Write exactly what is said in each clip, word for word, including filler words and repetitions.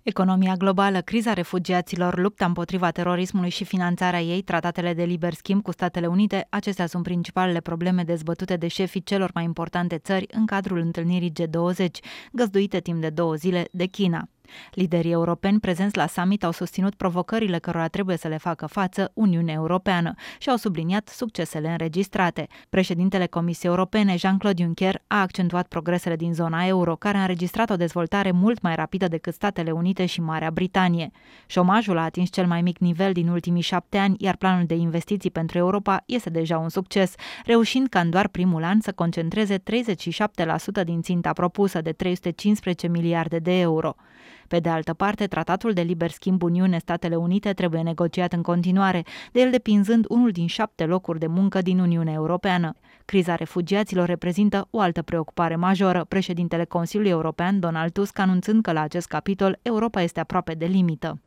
Economia globală, criza refugiaților, lupta împotriva terorismului și finanțarea ei, tratatele de liber schimb cu Statele Unite, acestea sunt principalele probleme dezbătute de șefii celor mai importante țări în cadrul întâlnirii G douăzeci, găzduite timp de două zile de China. Liderii europeni prezenți la summit au susținut provocările cărora trebuie să le facă față Uniunea Europeană și au subliniat succesele înregistrate. Președintele Comisiei Europene, Jean-Claude Juncker, a accentuat progresele din zona euro, care a înregistrat o dezvoltare mult mai rapidă decât Statele Unite și Marea Britanie. Șomajul a atins cel mai mic nivel din ultimii șapte ani, iar planul de investiții pentru Europa este deja un succes, reușind ca în doar primul an să concentreze treizeci și șapte la sută din ținta propusă de trei sute cincisprezece miliarde de euro. Pe de altă parte, tratatul de liber schimb Uniune-Statele Unite trebuie negociat în continuare, de el depinzând unul din șapte locuri de muncă din Uniunea Europeană. Criza refugiaților reprezintă o altă preocupare majoră, președintele Consiliului European, Donald Tusk, anunțând că la acest capitol Europa este aproape de limită.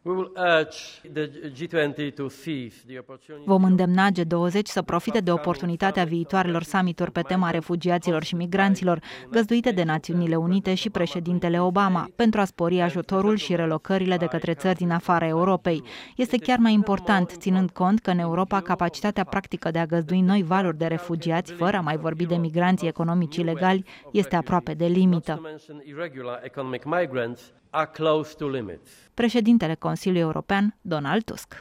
Vom îndemna G douăzeci să profite de oportunitatea viitoarelor summituri pe tema refugiaților și migranților, găzduite de Națiunile Unite și președintele Obama, pentru a spori ajutorul și relocările de către țări din afara Europei. Este chiar mai important, ținând cont că în Europa capacitatea practică de a găzdui noi valuri de refugiați, fără a mai vorbi de migranții economici ilegali, este aproape de limită. Președintele Consiliului European, Donald Tusk.